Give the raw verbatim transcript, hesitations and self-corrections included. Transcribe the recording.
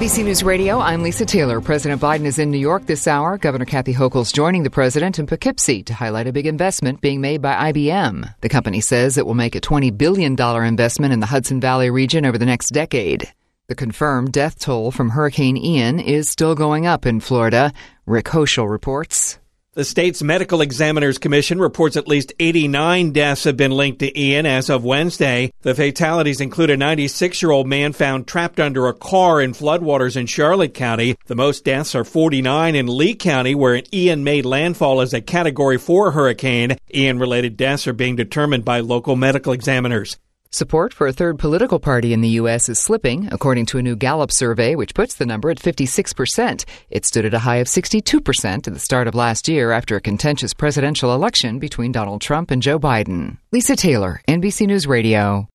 B C News Radio, I'm Lisa Taylor. President Biden is in New York this hour. Governor Kathy Hochul's joining the president in Poughkeepsie to highlight a big investment being made by I B M. The company says it will make a twenty billion dollars investment in the Hudson Valley region over the next decade. The confirmed death toll from Hurricane Ian is still going up in Florida. Rick Hochul reports. The state's Medical Examiners Commission reports at least eighty-nine deaths have been linked to Ian as of Wednesday. The fatalities include a ninety-six-year-old man found trapped under a car in floodwaters in Charlotte County. The most deaths are forty-nine in Lee County, where an Ian made landfall as a Category four hurricane. Ian-related deaths are being determined by local medical examiners. Support for a third political party in the U S is slipping, according to a new Gallup survey, which puts the number at fifty-six percent. It stood at a high of sixty-two percent at the start of last year after a contentious presidential election between Donald Trump and Joe Biden. Lisa Taylor, N B C News Radio.